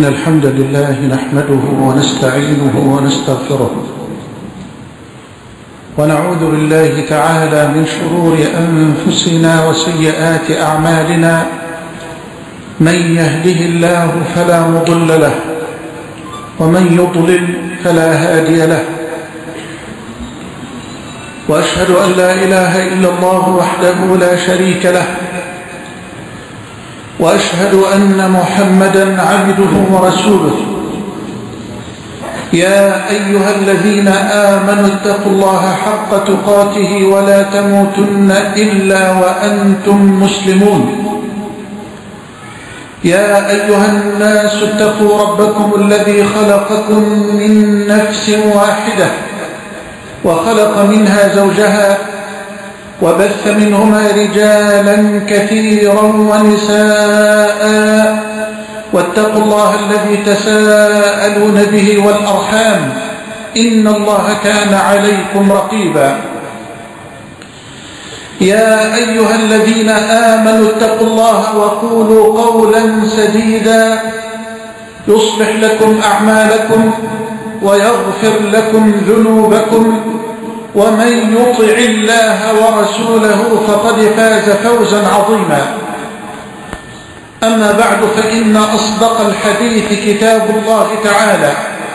إن الحمد لله نحمده ونستعينه ونستغفره ونعوذ بالله تعالى من شرور أنفسنا وسيئات أعمالنا. من يهده الله فلا مضل له ومن يضلل فلا هادي له، وأشهد أن لا إله إلا الله وحده لا شريك له، وأشهد أن محمدا عبده ورسوله. يا أيها الذين آمنوا اتقوا الله حق تقاته ولا تموتن إلا وأنتم مسلمون. يا أيها الناس اتقوا ربكم الذي خلقكم من نفس واحدة وخلق منها زوجها وبث منهما رجالا كثيرا ونساء، واتقوا الله الذي تساءلون به والأرحام إن الله كان عليكم رقيبا. يا أيها الذين آمنوا اتقوا الله وقولوا قولا سديدا يصلح لكم أعمالكم ويغفر لكم ذنوبكم، ومن يطع الله ورسوله فقد فاز فوزا عظيما. أما بعد، فإن أصدق الحديث كتاب الله تعالى،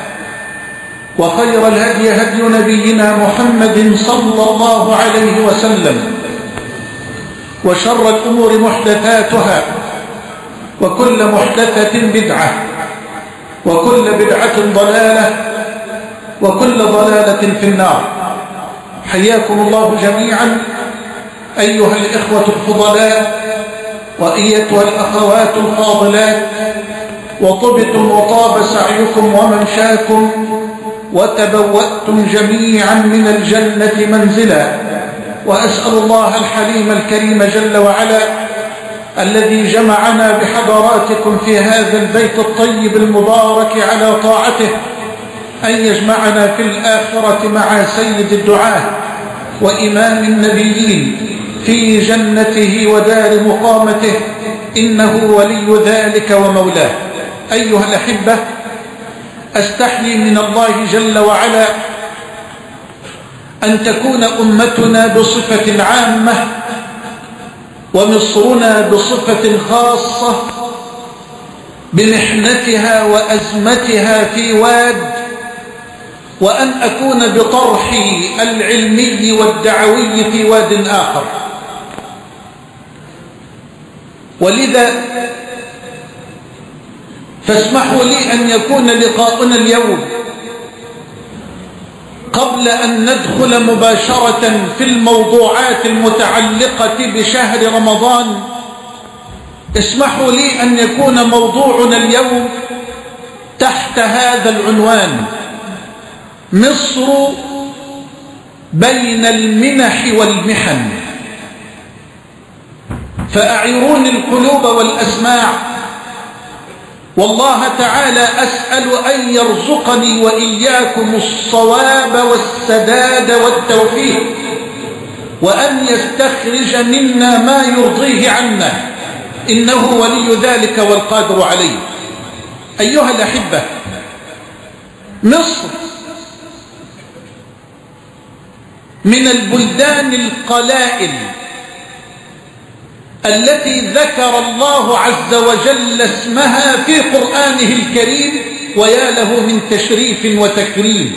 وخير الهدي هدي نبينا محمد صلى الله عليه وسلم، وشر الأمور محدثاتها، وكل محدثة بدعة، وكل بدعة ضلالة، وكل ضلالة في النار. حياكم الله جميعا أيها الإخوة الفضلاء وأيتها الأخوات الفاضلات، وطبتم وطاب سعيكم وممشاكم، وتبوأتم جميعا من الجنة منزلا. وأسأل الله الحليم الكريم جل وعلا الذي جمعنا بحضراتكم في هذا البيت الطيب المبارك على طاعته أن يجمعنا في الآخرة مع سيد الدعاة وإمام النبيين في جنته ودار مقامته، إنه ولي ذلك ومولاه. أيها الأحبة، أستحيي من الله جل وعلا أن تكون أمتنا بصفة عامة ومصرنا بصفة خاصة بمحنتها وأزمتها في واد، وأن أكون بطرحي العلمي والدعوي في واد آخر. ولذا فاسمحوا لي أن يكون لقاؤنا اليوم قبل أن ندخل مباشرة في الموضوعات المتعلقة بشهر رمضان. اسمحوا لي أن يكون موضوعنا اليوم تحت هذا العنوان: مصر بين المنح والمحن. فأعيروني القلوب والأسماع، والله تعالى أسأل أن يرزقني وإياكم الصواب والسداد والتوفيق، وأن يستخرج منا ما يرضيه عنا، إنه ولي ذلك والقادر عليه. أيها الأحبة، مصر من البلدان القلائل التي ذكر الله عز وجل اسمها في قرآنه الكريم، ويا له من تشريف وتكريم.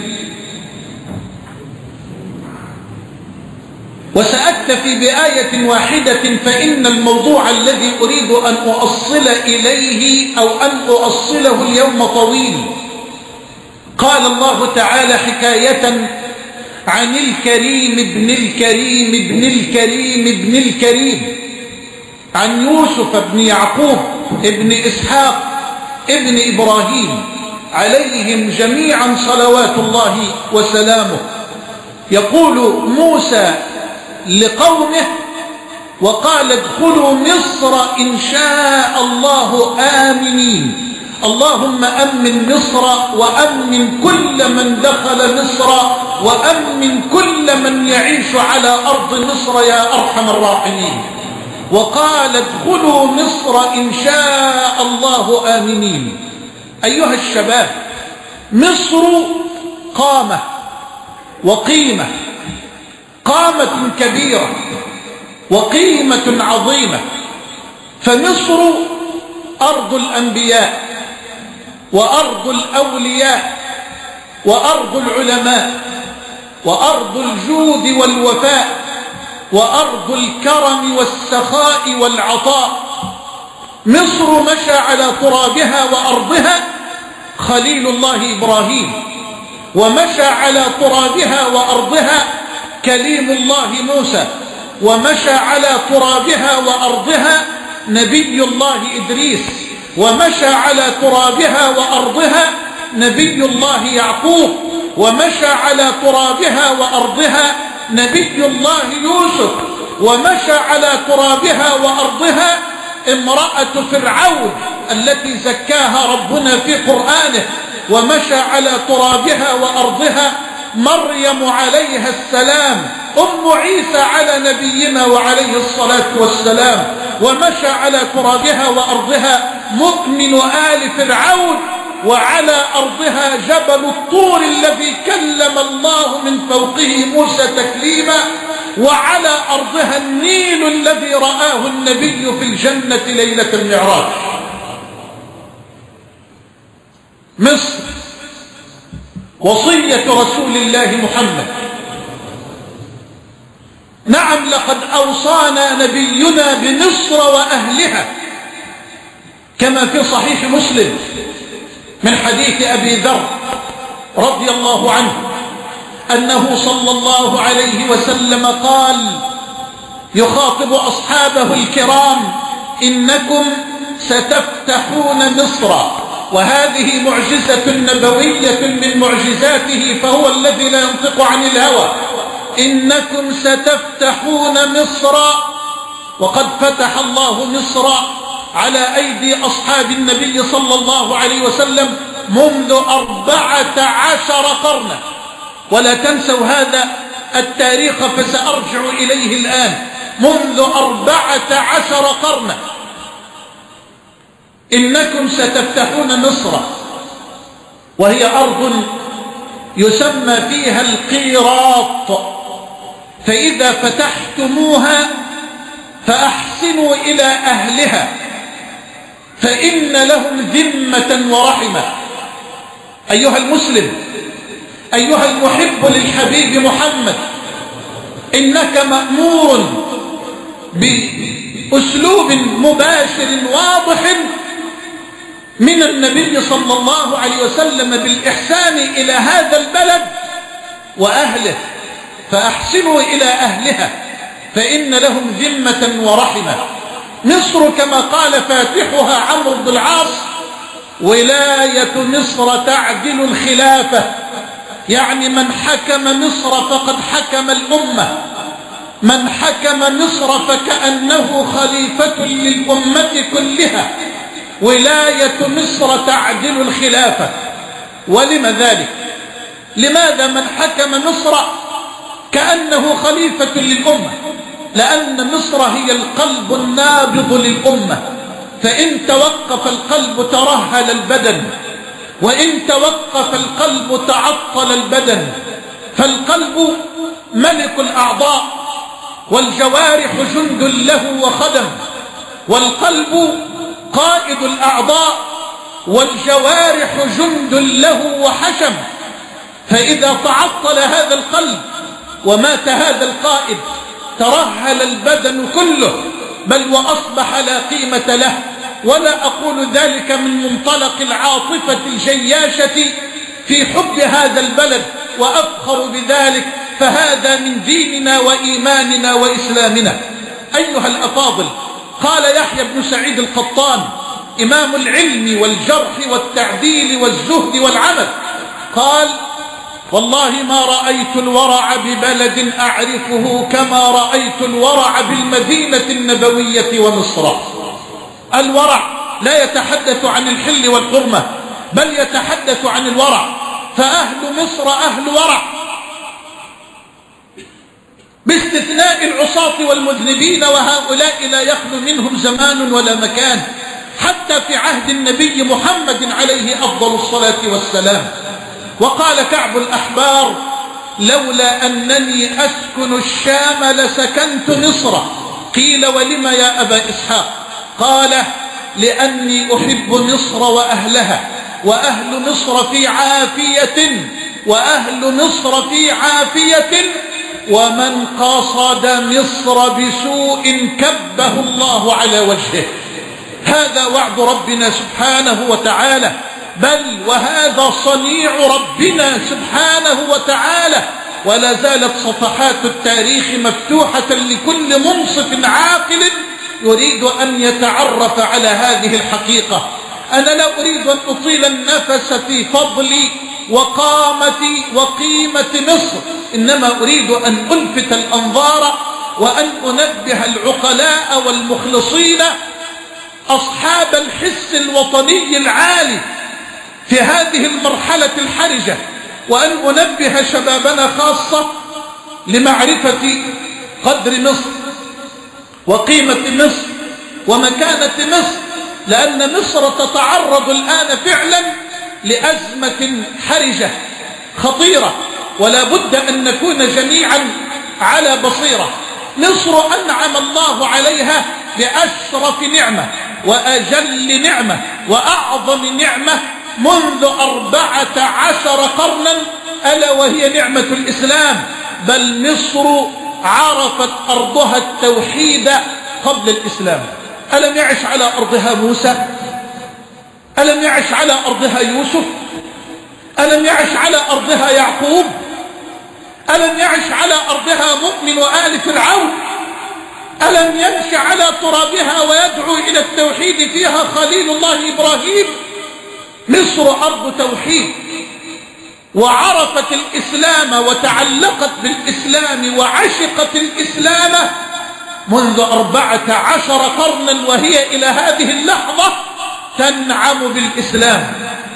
وسأكتفي بآية واحدة، فإن الموضوع الذي أريد أن أؤصل إليه أو أن أؤصله اليوم طويل. قال الله تعالى حكاية عن الكريم ابن الكريم ابن الكريم ابن الكريم، عن يوسف بن يعقوب ابن إسحاق ابن إبراهيم عليهم جميعا صلوات الله وسلامه. يقول موسى لقومه: وقال ادخلوا مصر إن شاء الله آمنين. اللهم أمن مصر، وأمن كل من دخل مصر، وأمن كل من يعيش على أرض مصر يا أرحم الراحمين. وقال ادخلوا مصر إن شاء الله آمنين. أيها الشباب، مصر قامة وقيمة، قامة كبيرة وقيمة عظيمة. فمصر أرض الأنبياء وأرض الأولياء وأرض العلماء وأرض الجود والوفاء وأرض الكرم والسخاء والعطاء. مصر مشى على ترابها وأرضها خليل الله إبراهيم، ومشى على ترابها وأرضها كليم الله موسى، ومشى على ترابها وأرضها نبي الله إدريس، ومشى على ترابها وأرضها نبي الله يعقوب، ومشى على ترابها وأرضها نبي الله يوسف، ومشى على ترابها وأرضها امرأة فرعون التي زكاها ربنا في قرآنه، ومشى على ترابها وأرضها مريم عليها السلام أم عيسى على نبينا وعليه الصلاة والسلام، ومشى على ترابها وأرضها مؤمن آل فرعون، وعلى أرضها جبل الطور الذي كلم الله من فوقه موسى تكليما، وعلى أرضها النيل الذي رآه النبي في الجنة ليلة المعراج. مصر وصية رسول الله محمد. نعم، لقد أوصانا نبينا بمصر وأهلها كما في صحيح مسلم من حديث أبي ذر رضي الله عنه أنه صلى الله عليه وسلم قال يخاطب أصحابه الكرام: إنكم ستفتحون مصر، وهذه معجزة نبوية من معجزاته، فهو الذي لا ينطق عن الهوى. إنكم ستفتحون مصر، وقد فتح الله مصر على أيدي أصحاب النبي صلى الله عليه وسلم منذ 14 قرنا. ولا تنسوا هذا التاريخ فسأرجع إليه الآن. منذ 14 قرنا إنكم ستفتحون مصر، وهي أرض يسمى فيها القيراط، فإذا فتحتموها فأحسنوا إلى أهلها فإن لهم ذمة ورحمة. أيها المسلم، أيها المحب للحبيب محمد، إنك مأمور بأسلوب مباشر واضح من النبي صلى الله عليه وسلم بالإحسان إلى هذا البلد وأهله، فأحسنوا إلى أهلها فإن لهم ذمة ورحمة. مصر كما قال فاتحها عمرو بن العاص: ولاية مصر تعدل الخلافة، يعني من حكم مصر فقد حكم الأمة، من حكم مصر فكأنه خليفة للأمة كلها. ولاية مصر تعدل الخلافة. ولم ذلك؟ لماذا من حكم مصر كأنه خليفة للأمة؟ لأن مصر هي القلب النابض للأمة، فإن توقف القلب ترهل البدن، وإن توقف القلب تعطل البدن. فالقلب ملك الأعضاء، والجوارح جند له وخدم، والقلب قائد الأعضاء، والجوارح جند له وحشم. فإذا تعطل هذا القلب ومات هذا القائد ترهل البدن كله، بل وأصبح لا قيمة له. ولا أقول ذلك من منطلق العاطفة الجياشة في حب هذا البلد وأفخر بذلك، فهذا من ديننا وإيماننا وإسلامنا. أيها الأفاضل، قال يحيى بن سعيد القطان إمام العلم والجرح والتعديل والزهد والعمل، قال: والله ما رأيت الورع ببلد أعرفه كما رأيت الورع بالمدينة النبوية ومصر. الورع لا يتحدث عن الحل والحرمة، بل يتحدث عن الورع. فأهل مصر أهل ورع، باستثناء العصاة والمذنبين، وهؤلاء لا يخلو منهم زمان ولا مكان. حتى في عهد النبي محمد عليه أفضل الصلاة والسلام. وقال كعب الأحبار: لولا أنني أسكن الشام لسكنت مصر. قيل: ولم يا أبا إسحاق؟ قال: لأني أحب مصر وأهلها، وأهل مصر في عافية، وأهل مصر في عافية، ومن قصد مصر بسوء كبه الله على وجهه. هذا وعد ربنا سبحانه وتعالى، بل وهذا صنيع ربنا سبحانه وتعالى. ولا زالت صفحات التاريخ مفتوحة لكل منصف عاقل يريد أن يتعرف على هذه الحقيقة. أنا لا أريد أن أطيل النفس في فضل وقيمة مصر، إنما أريد أن ألفت الأنظار وأن أنبه العقلاء والمخلصين أصحاب الحس الوطني العالي في هذه المرحلة الحرجة، وأن أنبه شبابنا خاصة لمعرفة قدر مصر وقيمة مصر ومكانة مصر، لأن مصر تتعرض الآن فعلا لأزمة حرجة خطيرة، ولا بد أن نكون جميعا على بصيرة. مصر أنعم الله عليها بأشرف نعمة وأجل نعمة وأعظم نعمة منذ 14 قرنا، ألا وهي نعمة الإسلام. بل مصر عرفت أرضها التوحيد قبل الإسلام. ألم يعش على أرضها موسى؟ ألم يعش على أرضها يوسف؟ ألم يعش على أرضها يعقوب؟ ألم يعش على أرضها مؤمن وآل فرعون؟ ألم يمش على ترابها ويدعو إلى التوحيد فيها خليل الله إبراهيم؟ مصر أرض توحيد، وعرفت الإسلام وتعلقت بالإسلام وعشقت الإسلام منذ 14 قرنا، وهي إلى هذه اللحظة تنعم بالإسلام.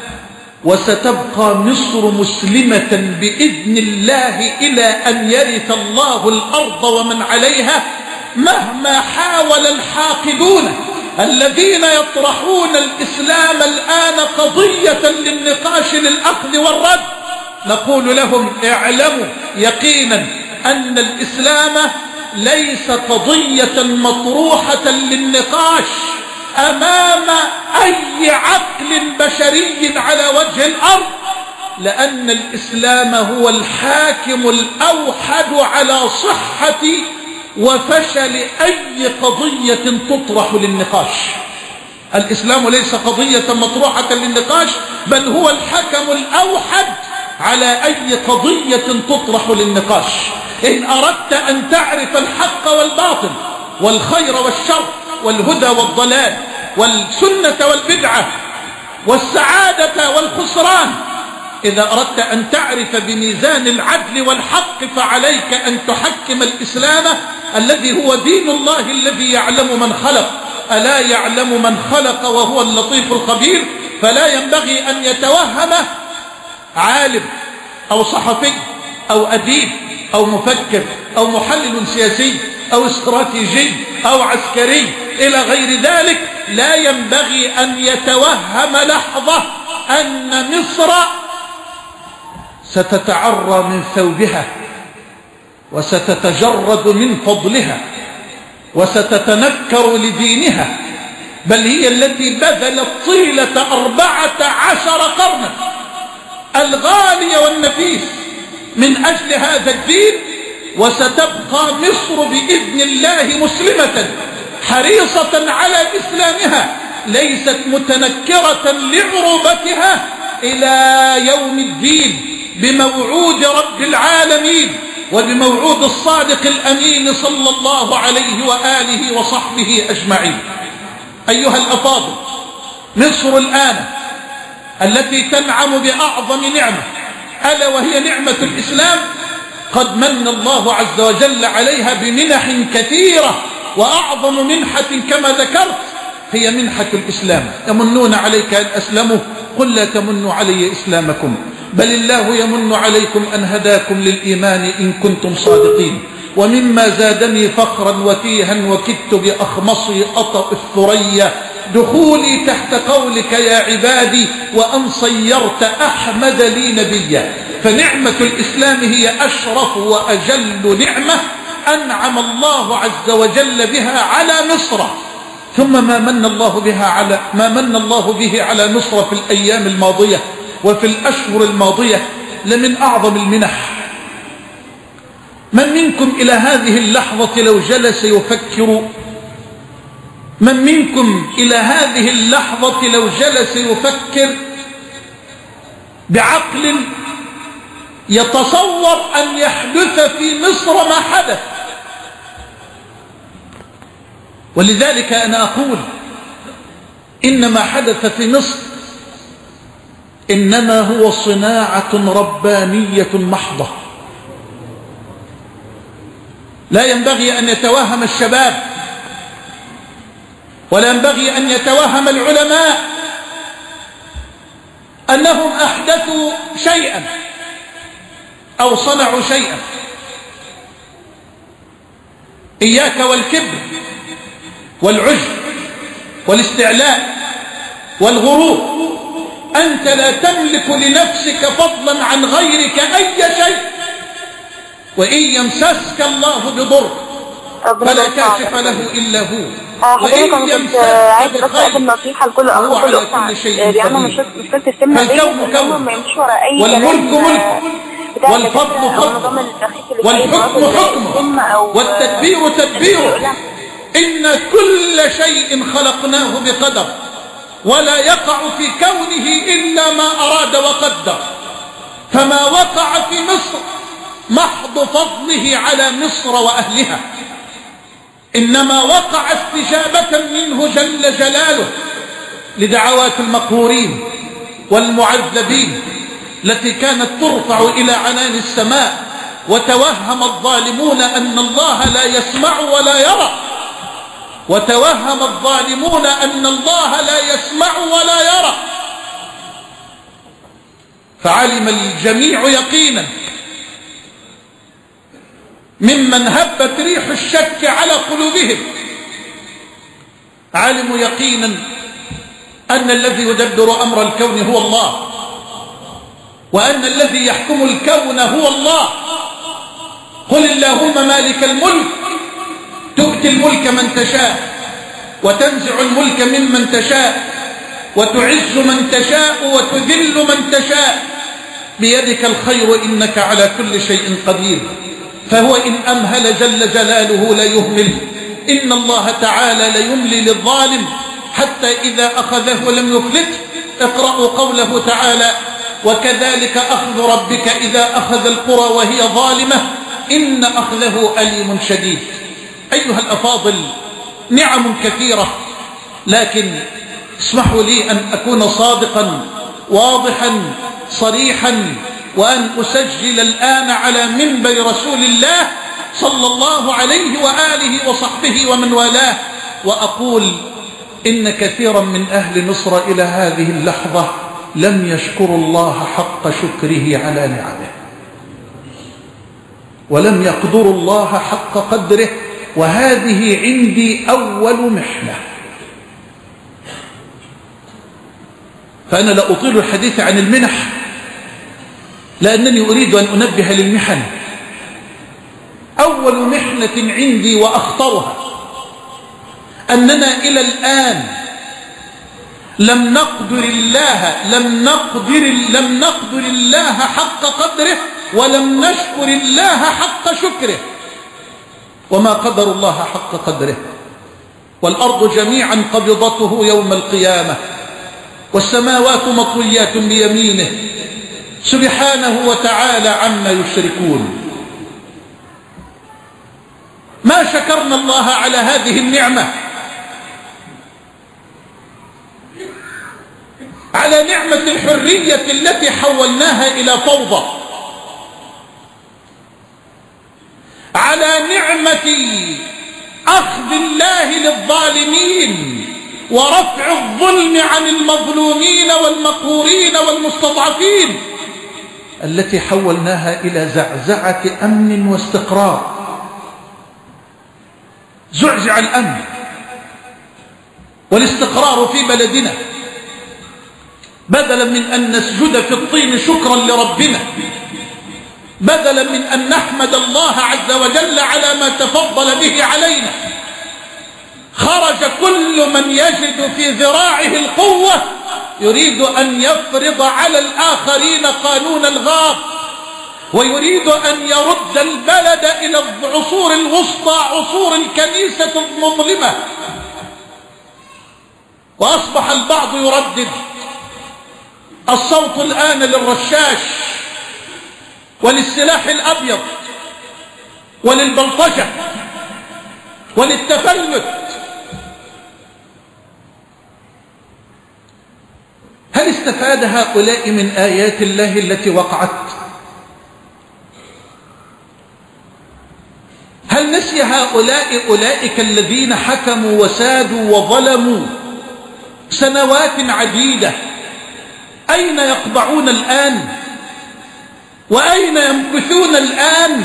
وستبقى مصر مسلمة بإذن الله إلى أن يرث الله الأرض ومن عليها، مهما حاول الحاقدون الذين يطرحون الإسلام الآن قضية للنقاش للأخذ والرد. نقول لهم: اعلموا يقينا أن الإسلام ليس قضية مطروحة للنقاش أمام أي عقل بشري على وجه الأرض، لأن الإسلام هو الحاكم الأوحد على صحة وفشل أي قضية تطرح للنقاش. الإسلام ليس قضية مطروحة للنقاش، بل هو الحكم الأوحد على أي قضية تطرح للنقاش. إن أردت أن تعرف الحق والباطل والخير والشر والهدى والضلال والسنة والبدعة والسعادة والخسران، إذا أردت أن تعرف بميزان العدل والحق، فعليك أن تحكم الإسلام الذي هو دين الله الذي يعلم من خلق. ألا يعلم من خلق وهو اللطيف الخبير؟ فلا ينبغي أن يتوهم عالم أو صحفي أو أديب أو مفكر أو محلل سياسي أو استراتيجي أو عسكري إلى غير ذلك، لا ينبغي أن يتوهم لحظة أن مصر ستتعرى من ثوبها وستتجرد من فضلها وستتنكر لدينها، بل هي التي بذلت طيلة 14 قرنا الغالي والنفيس من أجل هذا الدين. وستبقى مصر بإذن الله مسلمة حريصة على إسلامها، ليست متنكرة لعروبتها إلى يوم الدين، بموعود رب العالمين وبموعود الصادق الأمين صلى الله عليه وآله وصحبه أجمعين. أيها الأفاضل، مصر الآن التي تنعم بأعظم نعمة، ألا وهي نعمة الإسلام، قد من الله عز وجل عليها بمنح كثيرة، وأعظم منحة كما ذكرت هي منحة الإسلام. يمنون عليك أن أسلموا، قل لا تمنوا علي إسلامكم، بل الله يمن عليكم أن هداكم للإيمان إن كنتم صادقين. ومما زادني فخرا وتيها وكدت بأخمصي أطأ الثريا دخولي تحت قولك يا عبادي وأن صيرت أحمد لي نبيا. فنعمة الإسلام هي أشرف وأجل نعمة أنعم الله عز وجل بها على مصر. ثم ما من الله به على مصر في الأيام الماضية وفي الأشهر الماضية لمن أعظم المنح. من منكم إلى هذه اللحظة لو جلس يفكر، من منكم إلى هذه اللحظة لو جلس يفكر بعقل يتصور أن يحدث في مصر ما حدث؟ ولذلك أنا أقول إن ما حدث في مصر إنما هو صناعة ربانية محضة. لا ينبغي أن يتوهم الشباب ولا ينبغي أن يتوهم العلماء أنهم أحدثوا شيئا أو صنعوا شيئا. إياك والكبر والعجب والاستعلاء والغرور. أنت لا تملك لنفسك فضلا عن غيرك أي شيء، وإن يمسسك الله بضر فلا كاشف له إلا هو، وإن يمسسك بخير هو على كل شيء قدير. فالكون كون والملك ملك والفضل فضل والحكم حكمه والتدبير تدبيره. إن كل شيء خلقناه بقدر ولا يقع في كونه إلا ما أراد وقدر. فما وقع في مصر محض فضله على مصر وأهلها، إنما وقع استجابة منه جل جلاله لدعوات المقهورين والمعذبين التي كانت ترفع إلى عنان السماء، وتوهم الظالمون أن الله لا يسمع ولا يرى، وتوهم الظالمون أن الله لا يسمع ولا يرى. فعلم الجميع يقينا ممن هبت ريح الشك على قلوبهم، علموا يقينا أن الذي يدبر أمر الكون هو الله، وأن الذي يحكم الكون هو الله. قل اللهم مالك الملك تؤتي الملك من تشاء وتنزع الملك ممن تشاء وتعز من تشاء وتذل من تشاء بيدك الخير إنك على كل شيء قدير. فهو إن أمهل جل جلاله لا يهمل. إن الله تعالى ليملي للظالم حتى إذا أخذه لم يفلته. اقرأوا قوله تعالى وكذلك أخذ ربك إذا أخذ القرى وهي ظالمة إن أخذه أليم شديد. أيها الأفاضل، نعم كثيرة، لكن اسمحوا لي أن أكون صادقا واضحا صريحا، وأن أسجل الآن على منبر رسول الله صلى الله عليه وآله وصحبه ومن والاه، وأقول إن كثيرا من أهل مصر إلى هذه اللحظة لم يشكروا الله حق شكره على نعمه، ولم يقدروا الله حق قدره، وهذه عندي أول محنة. فأنا لا أطيل الحديث عن المنح لأنني أريد أن أنبه للمحن. أول محنة عندي وأخطرها أننا إلى الآن لم نقدر الله حق قدره، ولم نشكر الله حق شكره. وما قدر الله حق قدره. والأرض جميعا قبضته يوم القيامة، والسماوات مطويات بيمينه سبحانه وتعالى عما يشركون. ما شكرنا الله على هذه النعمة، على نعمة الحرية التي حولناها إلى فوضى، على نعمة أخذ الله للظالمين ورفع الظلم عن المظلومين والمقهورين والمستضعفين، التي حولناها إلى زعزعة أمن واستقرار. زعزع الأمن والاستقرار في بلدنا، بدلا من أن نسجد في الطين شكرا لربنا، بدلا من أن نحمد الله عز وجل على ما تفضل به علينا، خرج كل من يجد في ذراعه القوة يريد أن يفرض على الآخرين قانون الغاب، ويريد أن يرد البلد إلى العصور الوسطى، عصور الكنيسة المظلمة. وأصبح البعض يردد الصوت الآن للرشاش وللسلاح الأبيض وللبلطجة وللتفلت. هل استفاد هؤلاء من آيات الله التي وقعت؟ هل نسي هؤلاء أولئك الذين حكموا وسادوا وظلموا سنوات عديدة أين يقبعون الآن؟ وأين يمكثون الآن؟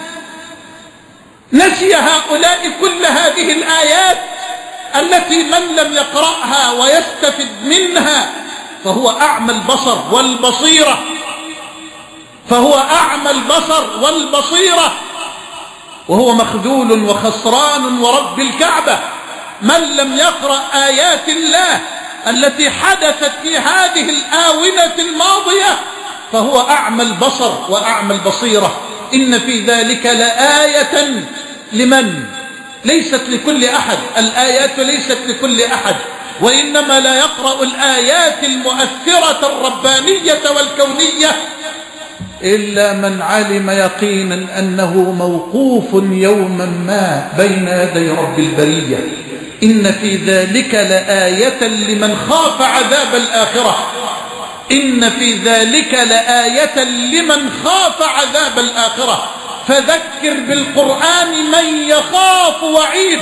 نسي هؤلاء كل هذه الآيات التي من لم يقرأها ويستفد منها فهو أعمى البصر والبصيرة، فهو أعمى البصر والبصيرة، وهو مخذول وخسران ورب الكعبة. من لم يقرأ آيات الله التي حدثت في هذه الآونة الماضية فهو أعمى البصر وأعمى البصيرة. إن في ذلك لآية لمن؟ ليست لكل أحد، الآيات ليست لكل أحد، وإنما لا يقرأ الآيات المؤثرة الربانية والكونية إلا من علم يقينا أنه موقوف يوما ما بين يدي رب البرية. إن في ذلك لآية لمن خاف عذاب الآخرة، إن في ذلك لآية لمن خاف عذاب الآخرة. فذكر بالقرآن من يخاف وعيد،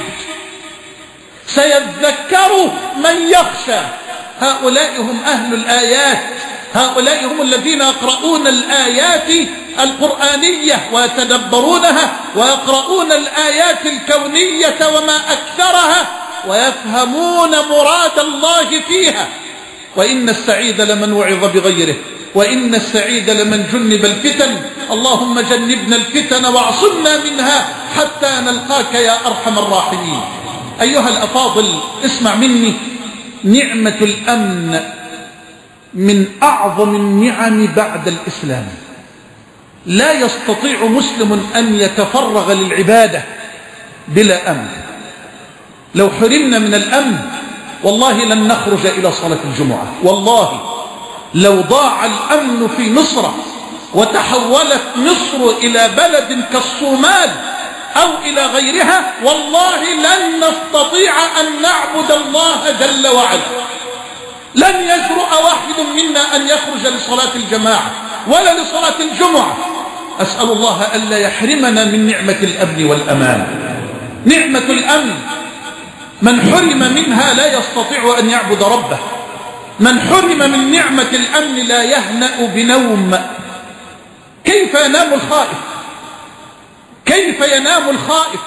سيذكر من يخشى. هؤلاء هم أهل الآيات، هؤلاء هم الذين يقرؤون الآيات القرآنية ويتدبرونها ويقرؤون الآيات الكونية وما أكثرها ويفهمون مراد الله فيها. وإن السعيد لمن وعظ بغيره، وإن السعيد لمن جنب الفتن. اللهم جنبنا الفتن واعصمنا منها حتى نلقاك يا أرحم الراحمين. أيها الأفاضل، اسمع مني، نعمة الأمن من أعظم النعم بعد الإسلام. لا يستطيع مسلم أن يتفرغ للعبادة بلا أمن. لو حرمنا من الأمن والله لن نخرج إلى صلاة الجمعة. والله لو ضاع الأمن في مصر وتحولت مصر إلى بلد كالصومال أو إلى غيرها والله لن نستطيع أن نعبد الله جل وعلا. لن يجرؤ واحد منا أن يخرج لصلاة الجماعة ولا لصلاة الجمعة. أسأل الله ألا يحرمنا من نعمة الأمن والأمان. نعمة الأمن من حرم منها لا يستطيع أن يعبد ربه. من حرم من نعمة الأمن لا يهنأ بنوم. كيف ينام الخائف؟ كيف ينام الخائف؟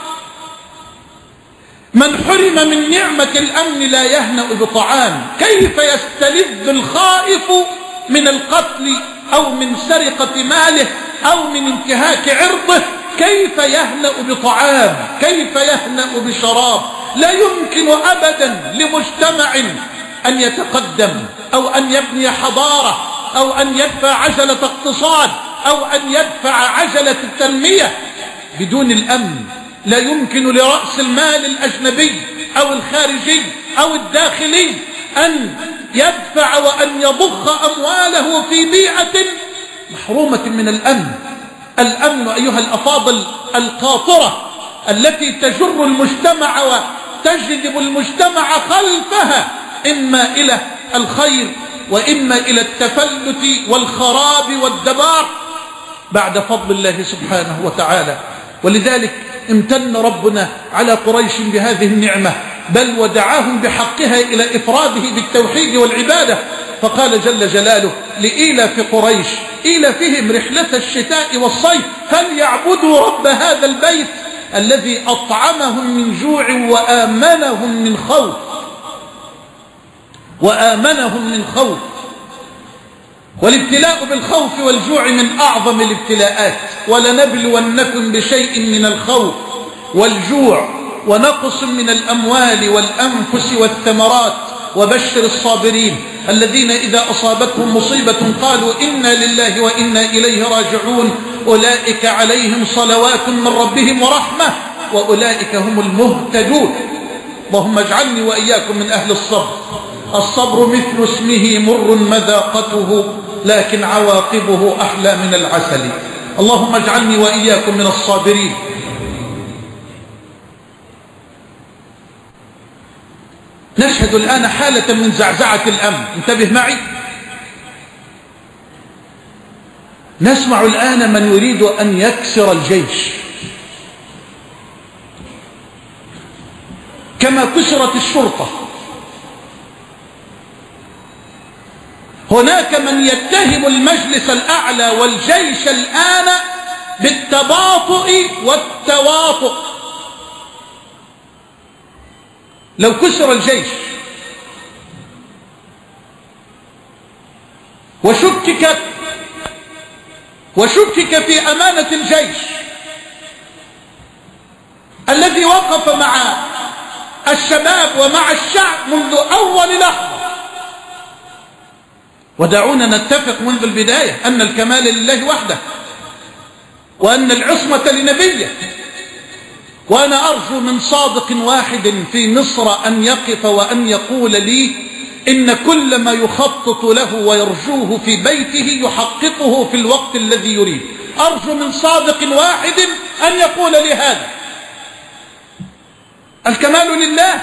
من حرم من نعمة الأمن لا يهنأ بطعام. كيف يستلذ الخائف من القتل أو من سرقة ماله أو من انتهاك عرضه؟ كيف يهنأ بطعام؟ كيف يهنأ بشراب؟ لا يمكن أبدا لمجتمع أن يتقدم أو أن يبني حضارة أو أن يدفع عجلة اقتصاد أو أن يدفع عجلة التنمية بدون الأمن. لا يمكن لرأس المال الأجنبي أو الخارجي أو الداخلي أن يدفع وأن يضخ أمواله في بيئة محرومة من الأمن. الأمن أيها الأفاضل القاطرة التي تجر المجتمع وتجذب المجتمع خلفها إما إلى الخير وإما إلى التفلت والخراب والدمار بعد فضل الله سبحانه وتعالى. ولذلك امتن ربنا على قريش بهذه النعمة، بل ودعاهم بحقها إلى إفراده بالتوحيد والعبادة. فقال جل جلاله لإيلاف قريش إيلافهم رحلة الشتاء والصيف فليعبدوا رب هذا البيت الذي أطعمهم من جوع وآمنهم من خوف. وآمنهم من خوف. والابتلاء بالخوف والجوع من أعظم الابتلاءات. ولنبلونكم بشيء من الخوف والجوع ونقص من الأموال والأنفس والثمرات وبشر الصابرين الذين إذا أصابتهم مصيبة قالوا إنا لله وإنا إليه راجعون أولئك عليهم صلوات من ربهم ورحمة وأولئك هم المهتدون. اللهم اجعلني وإياكم من أهل الصبر. الصبر مثل اسمه مر مذاقته لكن عواقبه أحلى من العسل. اللهم اجعلني وإياكم من الصابرين. نشهد الآن حالة من زعزعة الأمن. انتبه معي. نسمع الآن من يريد أن يكسر الجيش كما كسرت الشرطة. هناك من يتهم المجلس الأعلى والجيش الآن بالتباطؤ والتواطؤ. لو كسر الجيش وشكك في أمانة الجيش الذي وقف مع الشباب ومع الشعب منذ أول لحظة. ودعونا نتفق منذ البداية أن الكمال لله وحده وأن العصمة لنبيه. وأنا أرجو من صادق واحد في مصر أن يقف وأن يقول لي إن كل ما يخطط له ويرجوه في بيته يحققه في الوقت الذي يريد. أرجو من صادق واحد أن يقول لي هذا. الكمال لله.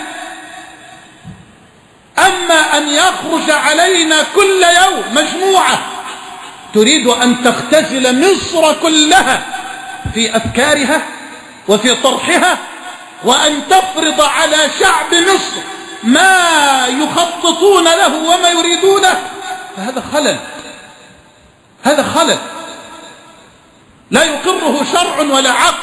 أما أن يخرج علينا كل يوم مجموعة تريد أن تختزل مصر كلها في أفكارها وفي طرحها وأن تفرض على شعب مصر ما يخططون له وما يريدونه، فهذا خلل. هذا خلل لا يقره شرع ولا عقل.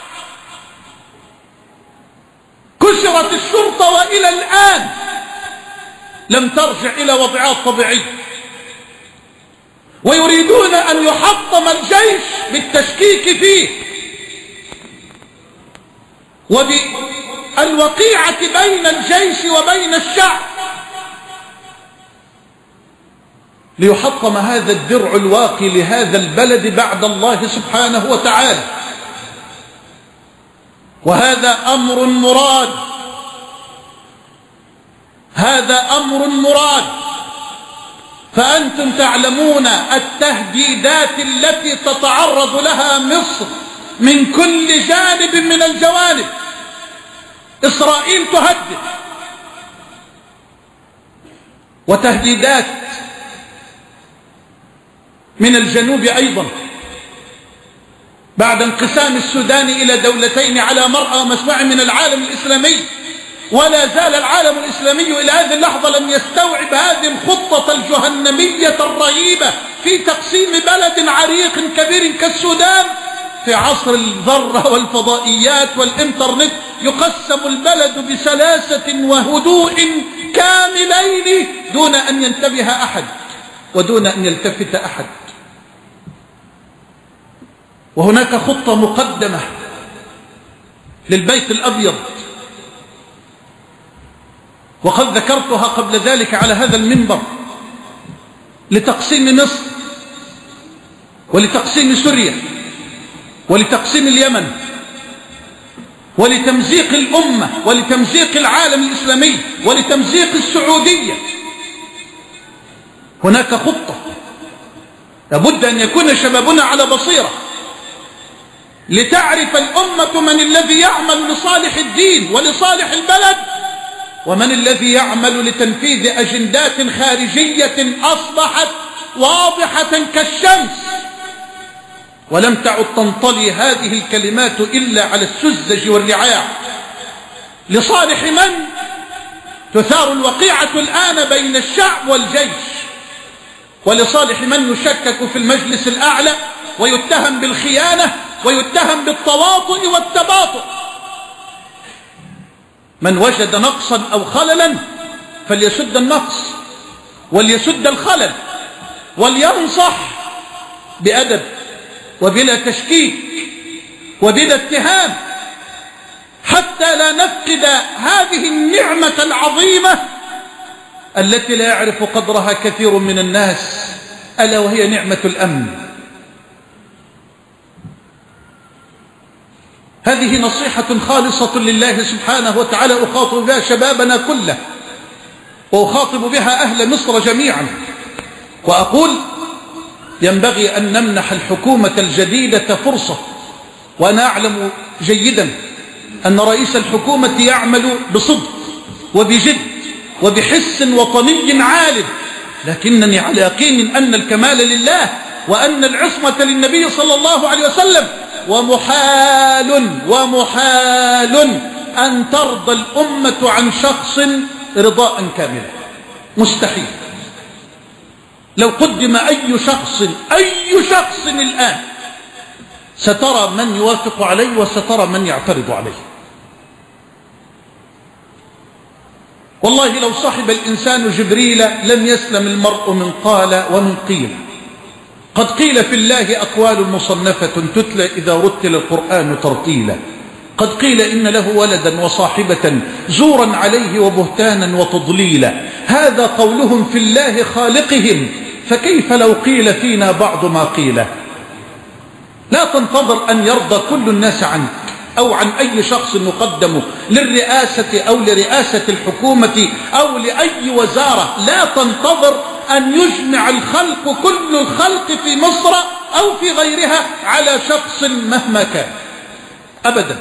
كسرت الشرطة وإلى الآن لم ترجع إلى وضعها الطبيعي، ويريدون أن يحطم الجيش بالتشكيك فيه وبالوقيعة بين الجيش وبين الشعب ليحطم هذا الدرع الواقي لهذا البلد بعد الله سبحانه وتعالى. وهذا أمر مراد. هذا أمر مراد. فأنتم تعلمون التهديدات التي تتعرض لها مصر من كل جانب من الجوانب. إسرائيل تهدد، وتهديدات من الجنوب أيضا بعد انقسام السودان إلى دولتين على مرأى ومسمع من العالم الإسلامي. ولا زال العالم الإسلامي إلى هذه اللحظة لم يستوعب هذه الخطة الجهنمية الرهيبة في تقسيم بلد عريق كبير كالسودان. في عصر الذرة والفضائيات والإنترنت يقسم البلد بسلاسة وهدوء كاملين دون أن ينتبه أحد ودون أن يلتفت أحد. وهناك خطة مقدمة للبيت الأبيض، وقد ذكرتها قبل ذلك على هذا المنبر، لتقسيم مصر ولتقسيم سوريا ولتقسيم اليمن ولتمزيق الأمة ولتمزيق العالم الإسلامي ولتمزيق السعودية. هناك خطة لابد أن يكون شبابنا على بصيرة لتعرف الأمة من الذي يعمل لصالح الدين ولصالح البلد ومن الذي يعمل لتنفيذ أجندات خارجية أصبحت واضحة كالشمس. ولم تعد تنطلي هذه الكلمات إلا على السذج والرعاع. لصالح من تثار الوقيعة الآن بين الشعب والجيش، ولصالح من يشكك في المجلس الأعلى ويتهم بالخيانة ويتهم بالتواطؤ والتباطؤ. من وجد نقصا أو خللا فليسد النقص وليسد الخلل ولينصح بأدب وبلا تشكيك وبلا اتهام، حتى لا نفقد هذه النعمة العظيمة التي لا يعرف قدرها كثير من الناس، ألا وهي نعمة الأمن. هذه نصيحة خالصة لله سبحانه وتعالى أخاطب بها شبابنا كله، وأخاطب بها أهل مصر جميعا، وأقول ينبغي أن نمنح الحكومة الجديدة فرصة. وأنا أعلم جيدا أن رئيس الحكومة يعمل بصدق وبجد وبحس وطني عال، لكنني على يقين أن الكمال لله وأن العصمة للنبي صلى الله عليه وسلم، ومحال أن ترضى الأمة عن شخص رضاء كاملا، مستحيل. لو قدم أي شخص الآن سترى من يوافق عليه وسترى من يعترض عليه. والله لو صحب الإنسان جبريل لم يسلم المرء من قال ومن قيل. قد قيل في الله أقوال مصنفة تتلى إذا رتل القرآن ترتيلا. قد قيل إن له ولدا وصاحبة زورا عليه وبهتانا وتضليلا. هذا قولهم في الله خالقهم، فكيف لو قيل فينا بعض ما قيل. لا تنتظر أن يرضى كل الناس عنك أو عن أي شخص يقدم للرئاسة أو لرئاسة الحكومة أو لأي وزارة. لا تنتظر أن يجمع الخلق كل الخلق في مصر أو في غيرها على شخص مهما كان أبدا.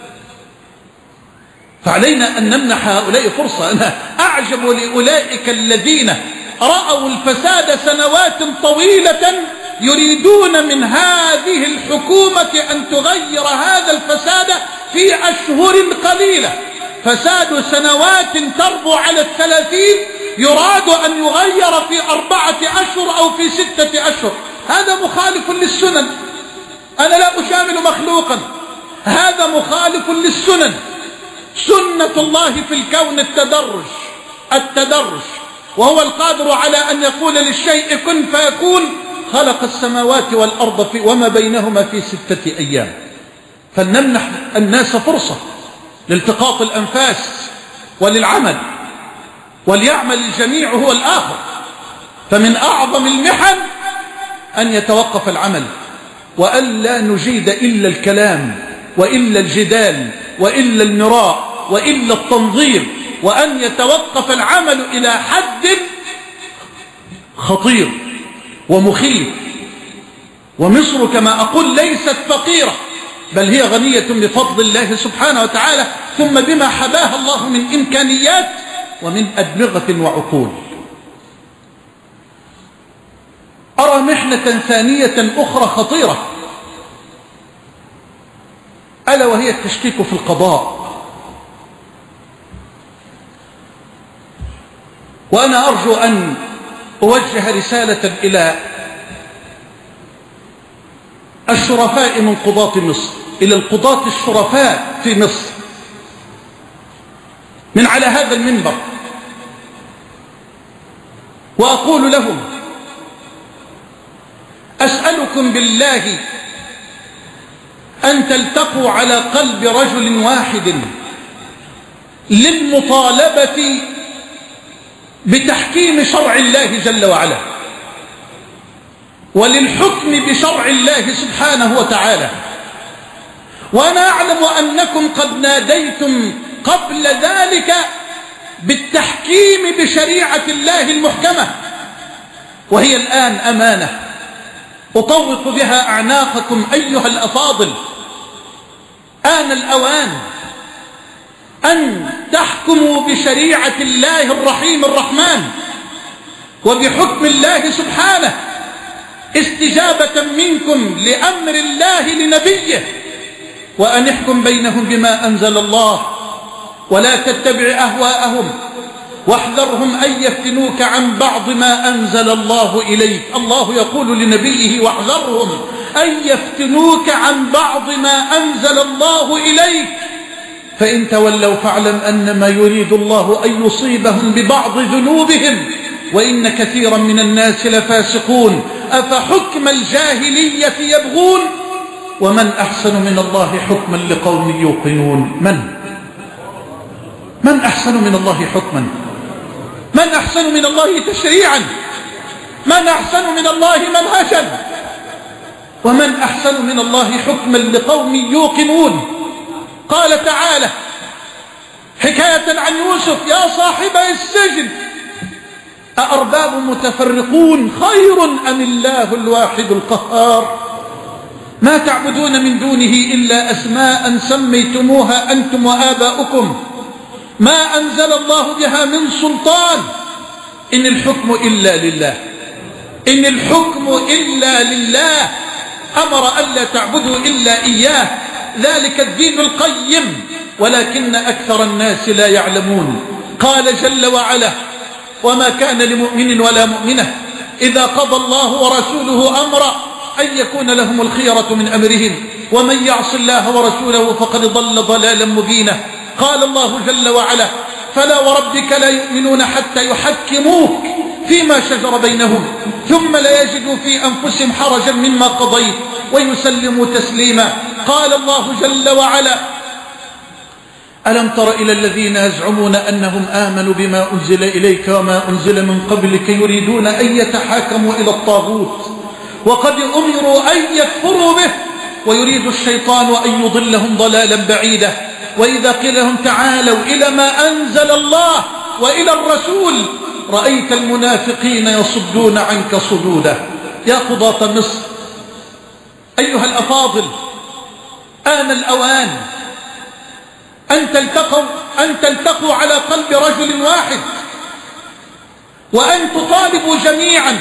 فعلينا أن نمنح هؤلاء فرصة. أنا أعجب لأولئك الذين رأوا الفساد سنوات طويلة يريدون من هذه الحكومة أن تغير هذا الفساد في أشهر قليلة. فساد سنوات تربو على 30 يراد أن يغير في 4 أشهر أو في 6 أشهر. هذا مخالف للسنن. أنا لا أشامل مخلوقا، هذا مخالف للسنن. سنة الله في الكون التدرج، وهو القادر على أن يقول للشيء كن فيكون. خلق السماوات والأرض وما بينهما في 6 أيام. فلنمنح الناس فرصة لالتقاط الأنفاس وللعمل، وليعمل الجميع هو الآخر. فمن أعظم المحن أن يتوقف العمل، وألا نجيد إلا الكلام وإلا الجدال وإلا المراء وإلا التنظير، وأن يتوقف العمل إلى حد خطير ومخيف. ومصر كما أقول ليست فقيرة، بل هي غنية بفضل الله سبحانه وتعالى، ثم بما حباها الله من إمكانيات ومن أدمغة وعقول. أرى محنة ثانية أخرى خطيرة، ألا وهي التشكيك في القضاء. وأنا أرجو أن أوجه رسالة إلى الشرفاء من قضاة مصر، إلى القضاة الشرفاء في مصر من على هذا المنبر، وأقول لهم أسألكم بالله أن تلتقوا على قلب رجل واحد للمطالبة بتحكيم شرع الله جل وعلا، وللحكم بشرع الله سبحانه وتعالى. وأنا أعلم أنكم قد ناديتم قبل ذلك بالتحكيم بشريعة الله المحكمة، وهي الآن أمانة أطوق بها أعناقكم أيها الأفاضل. آن الأوان أن تحكموا بشريعة الله الرحيم الرحمن وبحكم الله سبحانه، استجابة منكم لأمر الله لنبيه، وأن احكم بينهم بما أنزل الله، ولا تتبع أهواءهم، واحذرهم أن يفتنوك عن بعض ما أنزل الله إليك. الله يقول لنبيه واحذرهم أن يفتنوك عن بعض ما أنزل الله إليك، فإن تولوا فاعلم أنما يريد الله أن يصيبهم ببعض ذنوبهم وإن كثيرا من الناس لفاسقون أفحكم الجاهلية يبغون ومن أحسن من الله حكما لقوم يوقنون. من أحسن من الله حكما؟ من أحسن من الله تشريعا؟ من أحسن من الله منهجا؟ ومن أحسن من الله حكما لقوم يوقنون. قال تعالى حكاية عن يوسف: يا صاحبي السجن أأرباب متفرقون خير أم الله الواحد القهار ما تعبدون من دونه إلا أسماء سميتموها أنتم وآباؤكم ما أنزل الله بها من سلطان إن الحكم إلا لله. إن الحكم إلا لله أمر ألا تعبدوا إلا إياه ذلك الدين القيم ولكن أكثر الناس لا يعلمون. قال جل وعلا: وما كان لمؤمن ولا مؤمنة إذا قضى الله ورسوله أمرا أن يكون لهم الخيرة من أمرهم ومن يعص الله ورسوله فقد ضل ضلالا مبينا. قال الله جل وعلا: فلا وربك لا يؤمنون حتى يحكموك فيما شجر بينهم ثم لا يجدوا في أنفسهم حرجا مما قضيت ويسلموا تسليما. قال الله جل وعلا: ألم تر إلى الذين يزعمون أنهم آمنوا بما أنزل إليك وما أنزل من قبلك يريدون أن يتحاكموا إلى الطاغوت وقد أمروا أن يكفروا به ويريد الشيطان أن يضلهم ضلالا بعيدا. وإذا قيل لهم تعالوا إلى ما أنزل الله وإلى الرسول رأيت المنافقين يصدون عنك صدودا. يا قضاة مصر أيها الأفاضل، آن الأوان أن تلتقوا على قلب رجل واحد وأن تطالبوا جميعا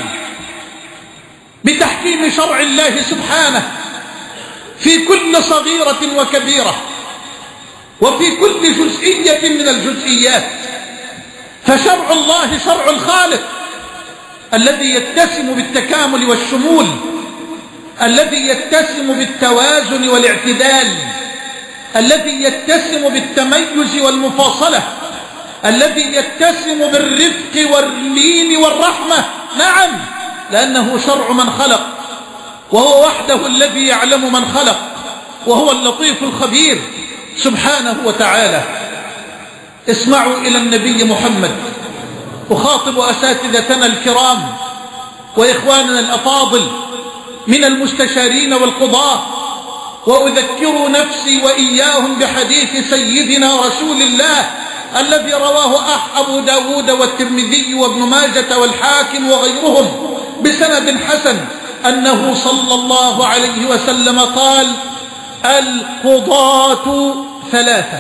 بتحكيم شرع الله سبحانه في كل صغيرة وكبيرة وفي كل جزئية من الجزئيات. فشرع الله شرع الخالق الذي يتسم بالتكامل والشمول، الذي يتسم بالتوازن والاعتدال، الذي يتسم بالتميز والمفاصلة، الذي يتسم بالرفق واللين والرحمة. نعم، لأنه شرع من خلق وهو وحده الذي يعلم من خلق وهو اللطيف الخبير سبحانه وتعالى. اسمعوا إلى النبي محمد. أخاطب أساتذتنا الكرام وإخواننا الأفاضل من المستشارين والقضاة وأذكر نفسي وإياهم بحديث سيدنا رسول الله الذي رواه أبو داود والترمذي وابن ماجة والحاكم وغيرهم بسند حسن أنه صلى الله عليه وسلم قال: القضاة ثلاثة.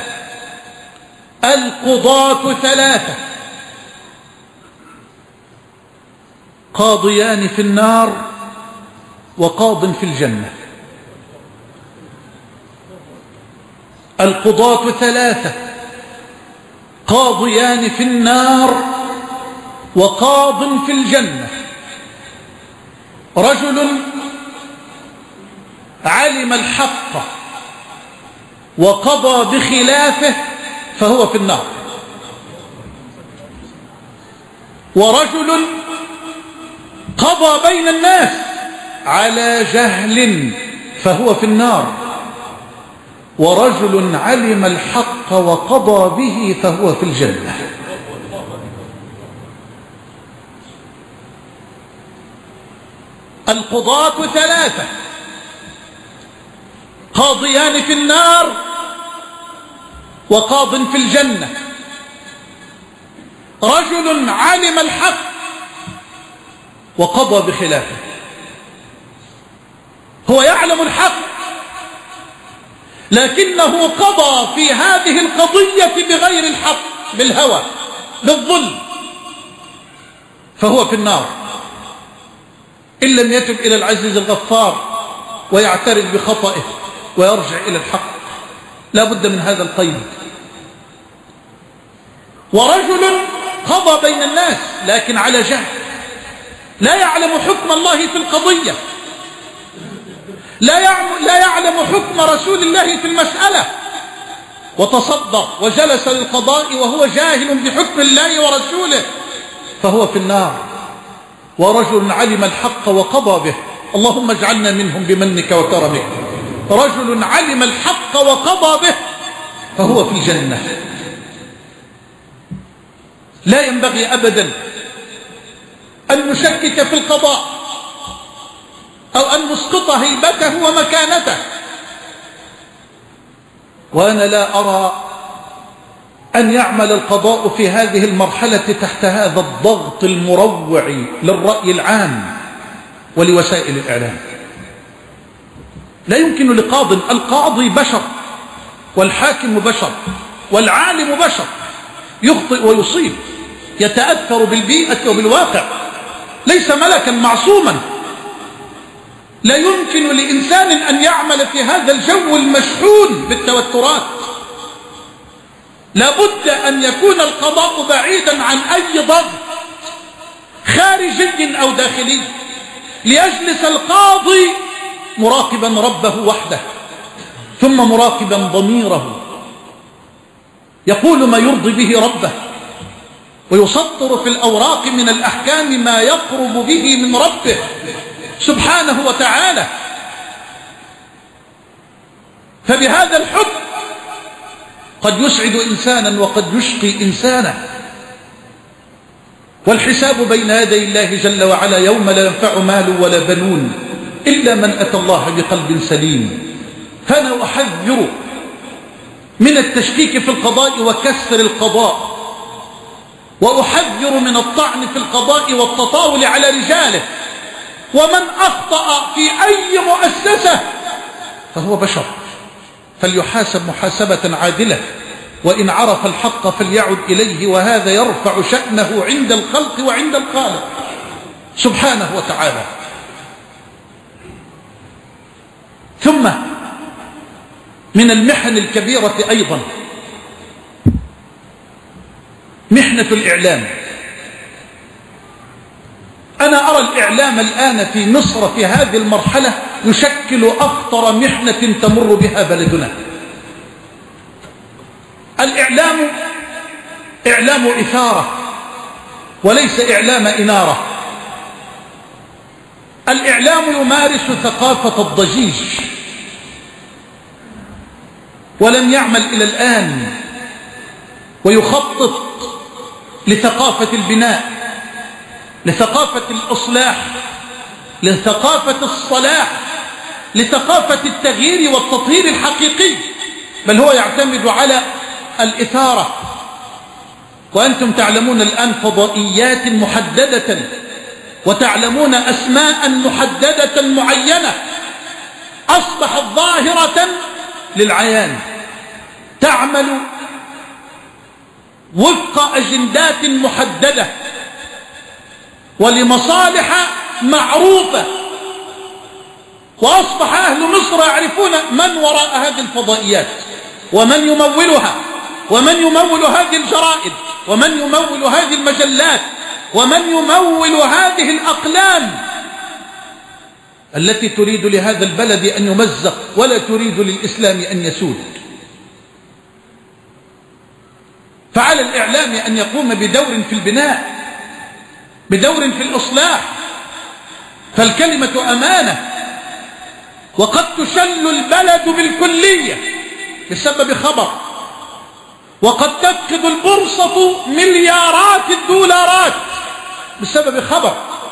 القضاة ثلاثة: قاضيان في النار وقاض في الجنة. القضاة ثلاثة: قاضيان في النار وقاض في الجنة. رجل علم الحق وقضى بخلافه فهو في النار، ورجل قضى بين الناس على جهل فهو في النار، ورجل علم الحق وقضى به فهو في الجنة. القضاة ثلاثة: قاضيان في النار وقاض في الجنة. رجل علم الحق وقضى بخلافه. هو يعلم الحق لكنه قضى في هذه القضية بغير الحق، بالهوى، بالظلم، فهو في النار إن لم يتب إلى العزيز الغفار ويعترف بخطئه ويرجع إلى الحق. لا بد من هذا القيد. ورجل قضى بين الناس لكن على جهل، لا يعلم حكم الله في القضية، لا يعلم حكم رسول الله في المسألة، وتصدر وجلس للقضاء وهو جاهل بحكم الله ورسوله، فهو في النار. ورجل علم الحق وقضى به، اللهم اجعلنا منهم بمنك وكرمك. رجل علم الحق وقضى به فهو في الجنة. لا ينبغي أبدا أن نشكك في القضاء أو أن نسقط هيبته ومكانته. وأنا لا أرى أن يعمل القضاء في هذه المرحلة تحت هذا الضغط المروع للرأي العام ولوسائل الإعلام. لا يمكن لقاض، القاضي بشر والحاكم بشر والعالم بشر، يخطئ ويصيب، يتأثر بالبيئة وبالواقع، ليس ملكا معصوما. لا يمكن لإنسان أن يعمل في هذا الجو المشحون بالتوترات. لابد أن يكون القضاء بعيدا عن أي ضغط خارجي أو داخلي، ليجلس القاضي مراقبا ربه وحده، ثم مراقبا ضميره، يقول ما يرضي به ربه، ويسطر في الأوراق من الأحكام ما يقرب به من ربه سبحانه وتعالى. فبهذا الحكم قد يسعد إنسانا وقد يشقي إنسانا. والحساب بين يدي الله جل وعلا يوم لا ينفع مال ولا بنون إلا من أتى الله بقلب سليم. فأنا أحذر من التشكيك في القضاء وكسر القضاء، وأحذر من الطعن في القضاء والتطاول على رجاله. ومن أخطأ في أي مؤسسة فهو بشر، فليحاسب محاسبة عادلة، وإن عرف الحق فليعد إليه، وهذا يرفع شأنه عند الخلق وعند الخالق سبحانه وتعالى. ثم من المحن الكبيرة أيضا محنة الإعلام. أنا أرى الإعلام الآن في مصر في هذه المرحلة يشكل أخطر محنة تمر بها بلدنا. الإعلام إعلام إثارة وليس إعلام إنارة. الإعلام يمارس ثقافة الضجيج، ولم يعمل إلى الآن ويخطط لثقافة البناء، لثقافة الإصلاح، لثقافة الصلاح، لثقافة التغيير والتطهير الحقيقي، بل هو يعتمد على الإثارة. وأنتم تعلمون الآن فضائيات محددة، وتعلمون أسماء محددة معينة أصبحت ظاهرة للعيان، تعمل وفق أجندات محددة ولمصالح معروفة. وأصبح أهل مصر يعرفون من وراء هذه الفضائيات، ومن يمولها، ومن يمول هذه الجرائد، ومن يمول هذه المجلات، ومن يمول هذه الأقلام التي تريد لهذا البلد أن يمزق ولا تريد للإسلام أن يسود. فعلى الإعلام أن يقوم بدور في البناء، بدور في الإصلاح، فالكلمة أمانة. وقد تشل البلد بالكلية بسبب خبر، وقد تفقد البورصة مليارات الدولارات بسبب خبر.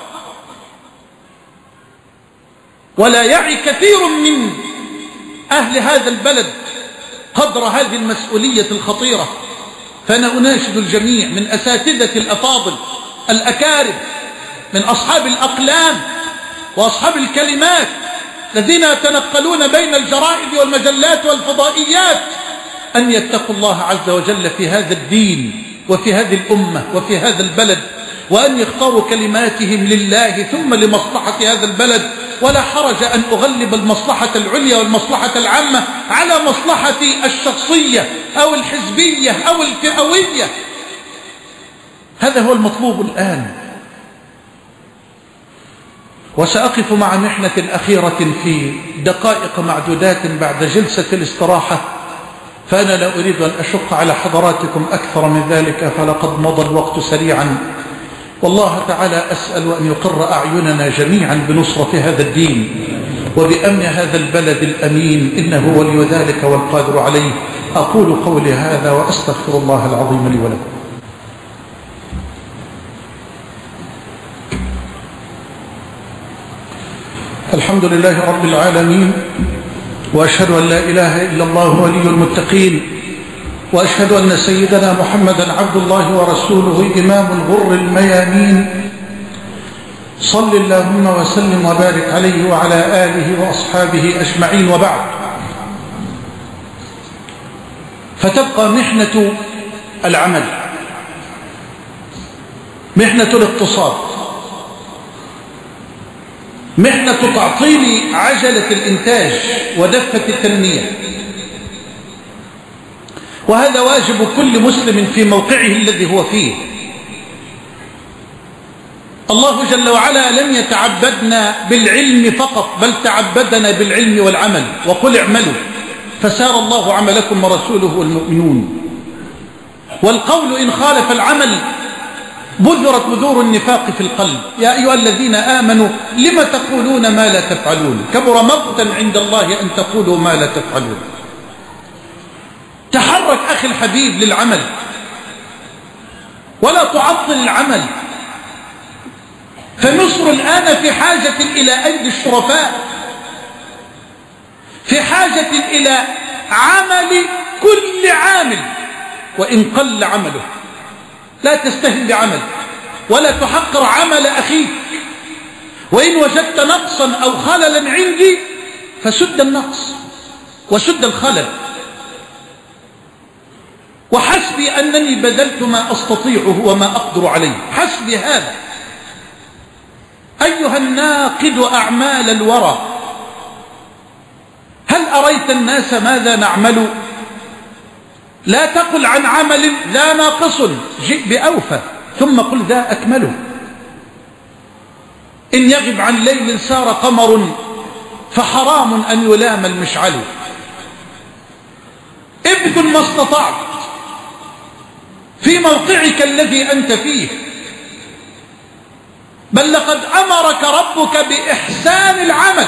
ولا يعي كثير من أهل هذا البلد قدر هذه المسؤولية الخطيرة. فأنا أناشد الجميع من أساتذة الأفاضل الأكارم، من أصحاب الأقلام وأصحاب الكلمات الذين يتنقلون بين الجرائد والمجلات والفضائيات، أن يتقوا الله عز وجل في هذا الدين وفي هذه الأمة وفي هذا البلد، وأن يختاروا كلماتهم لله ثم لمصلحة هذا البلد. ولا حرج أن أغلب المصلحة العليا والمصلحة العامة على مصلحتي الشخصية أو الحزبية أو الفئوية. هذا هو المطلوب الآن. وسأقف مع محنة أخيرة في دقائق معدودات بعد جلسة الاستراحة، فأنا لا أريد أن أشق على حضراتكم أكثر من ذلك، فلقد مضى الوقت سريعا. والله تعالى أسأل أن يقر أعيننا جميعا بنصرة هذا الدين وبأمن هذا البلد الأمين، إنه ولي ذلك والقادر عليه. أقول قولي هذا وأستغفر الله العظيم لي ولكم. الحمد لله رب العالمين، وأشهد أن لا إله إلا الله ولي المتقين، وأشهد أن سيدنا محمدا عبد الله ورسوله إمام الغر الميامين. صل اللهم وسلم وبارك عليه وعلى آله وأصحابه أجمعين، وبعد. فتبقى محنة العمل، محنة الاقتصاد، محنة تعطيل عجلة الإنتاج ودفة التنمية، وهذا واجب كل مسلم في موقعه الذي هو فيه. الله جل وعلا لم يتعبدنا بالعلم فقط، بل تعبدنا بالعلم والعمل، وقل اعملوا فسار الله عملكم ورسوله والمؤمنون. والقول إن خالف العمل بذرت بذور النفاق في القلب. يا أيها الذين آمنوا لم تقولون ما لا تفعلون، كبر مقتا عند الله أن تقولوا ما لا تفعلون. تحرك أخي الحبيب للعمل، ولا تعطل العمل، فمصر الآن في حاجة إلى أيدي الشرفاء، في حاجة إلى عمل كل عامل وإن قل عمله. لا تستهن بعمل ولا تحقر عمل أخيك، وإن وجدت نقصا أو خللا عندي فسد النقص وسد الخلل، وحسبي أنني بذلت ما أستطيعه وما أقدر عليه، حسبي هذا. أيها الناقد أعمال الورى، هل أريت الناس ماذا نعمل؟ لا تقل عن عمل ذا ناقص جئ بأوفى، ثم قل ذا أكمله. إن يغب عن ليل سار قمر، فحرام أن يلام المشعل. ابذل ما استطعت في موقعك الذي أنت فيه، بل لقد أمرك ربك بإحسان العمل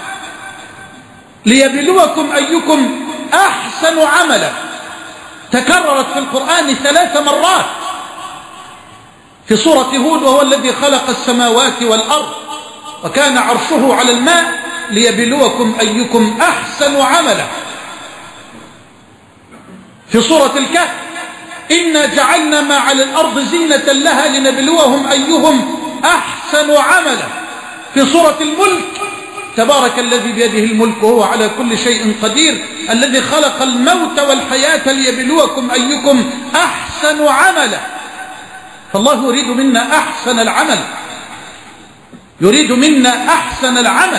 ليبلوكم أيكم أحسن عملا. تكررت في القرآن 3 مرات. في سورة هود: وهو الذي خلق السماوات والأرض وكان عرشه على الماء ليبلوكم أيكم أحسن عملا. في سورة الكهف: إنا جعلنا ما على الأرض زينة لها لنبلوهم أيهم أحسن عملا. في سورة الملك: تبارك الذي بيده الملك وهو على كل شيء قدير الذي خلق الموت والحياة ليبلوكم أيكم أحسن عملا. فالله يريد منا أحسن العمل، يريد منا أحسن العمل.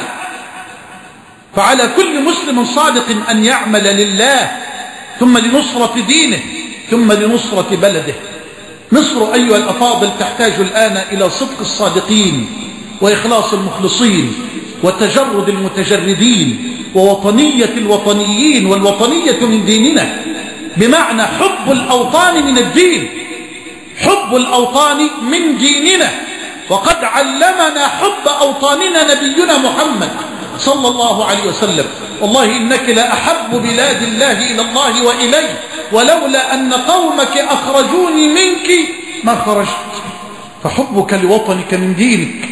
فعلى كل مسلم صادق أن يعمل لله، ثم لنصرة دينه، ثم لنصرة بلده. مصر أيها الأفاضل تحتاج الآن إلى صدق الصادقين، وإخلاص المخلصين، وتجرد المتجردين، ووطنية الوطنيين، والوطنية من ديننا، بمعنى حب الأوطان من الدين، حب الأوطان من ديننا. وقد علمنا حب أوطاننا نبينا محمد صلى الله عليه وسلم: والله إنك لأحب بلاد الله إلى الله وإلي، ولولا أن قومك أخرجوني منك ما خرجت. فحبك لوطنك من دينك،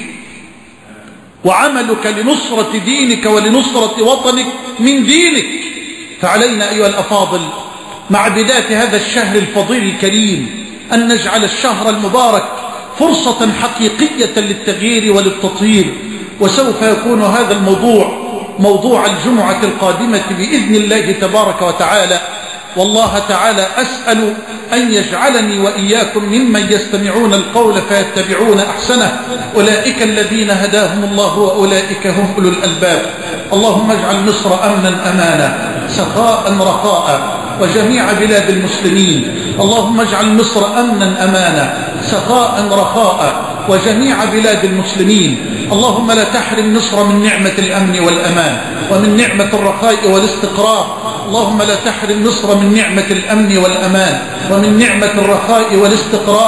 وعملك لنصرة دينك ولنصرة وطنك من دينك. فعلينا أيها الأفاضل مع بداية هذا الشهر الفضيل الكريم أن نجعل الشهر المبارك فرصة حقيقية للتغيير وللتطهير. وسوف يكون هذا الموضوع موضوع الجمعة القادمة بإذن الله تبارك وتعالى. والله تعالى أسأل أن يجعلني وإياكم ممن يستمعون القول فيتبعون أحسنه، أولئك الذين هداهم الله وأولئك هم أولو الألباب. اللهم اجعل مصر أمنا أمانا، سخاء رخاء، وجميع بلاد المسلمين. اللهم اجعل مصر أمنا أمانا، سخاء رخاء، وجميع بلاد المسلمين. اللهم لا تحرم مصر من نعمة الأمن والأمان، ومن نعمة الرخاء والاستقرار. اللهم لا تحرم مصر من نعمة الأمن والأمان، ومن نعمة الرخاء والاستقرار.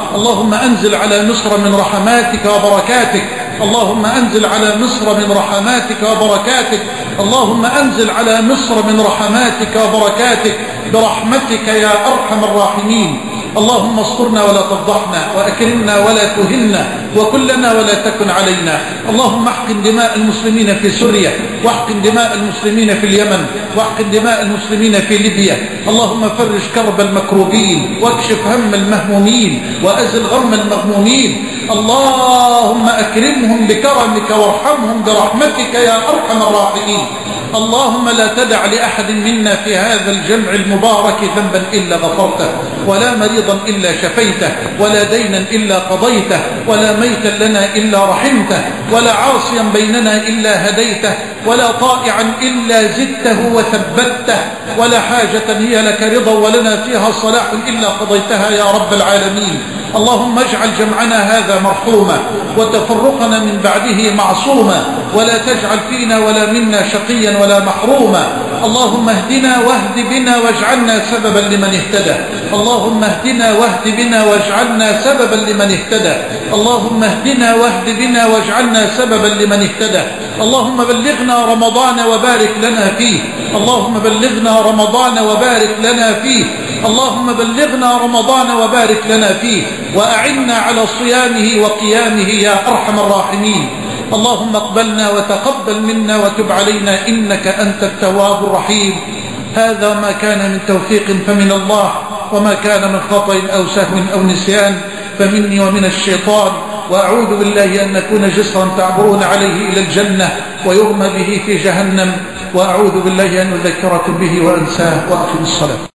اللهم أنزل على مصر من رحماتك وبركاتك، اللهم أنزل على مصر من رحماتك وبركاتك، اللهم أنزل على مصر من رحماتك وبركاتك برحمتك يا أرحم الراحمين. اللهم استرنا ولا تفضحنا، وأكرمنا ولا تهنا، وكلنا ولا تكن علينا. اللهم احقن دماء المسلمين في سوريا، واحقن دماء المسلمين في اليمن، واحقن دماء المسلمين في ليبيا. اللهم فرج كرب المكروبين، واكشف هم المهمومين، وأزل غم المغمومين. اللهم أكرمهم بكرمك وارحمهم برحمتك يا أرحم الراحمين. اللهم لا تدع لأحد منا في هذا الجمع المبارك ذنبا إلا غفرته، ولا مريضا إلا شفيته، ولا دينا إلا قضيته، ولا ميتا لنا إلا رحمته، ولا عاصيا بيننا إلا هديته، ولا طائعا إلا زدته وثبته، ولا حاجة هي لك رضا ولنا فيها صلاح إلا قضيتها يا رب العالمين. اللهم اجعل جمعنا هذا مرحوما، وتفرقنا من بعده معصوما، ولا تجعل فينا ولا منا شقيا ولا محروما. اللهم اهدنا واهد بنا واجعلنا سببا لمن اهتدى. اللهم اهدنا واهد بنا واجعلنا سببا لمن اهتدى. اللهم اهدنا واهد بنا واجعلنا سببا لمن اهتدى. اللهم بلغنا رمضان وبارك لنا فيه. اللهم بلغنا رمضان وبارك لنا فيه. اللهم بلغنا رمضان وبارك لنا فيه، وأعنا على صيامه وقيامه يا أرحم الراحمين. اللهم اقبلنا وتقبل منا وتب علينا إنك أنت التواب الرحيم. هذا ما كان من توفيق فمن الله، وما كان من خطأ أو سهو أو نسيان فمني ومن الشيطان. وأعوذ بالله أن نكون جسرا تعبرون عليه إلى الجنة ويرمى به في جهنم، وأعوذ بالله أن أذكركم به وأنساه. وأقم الصلاة.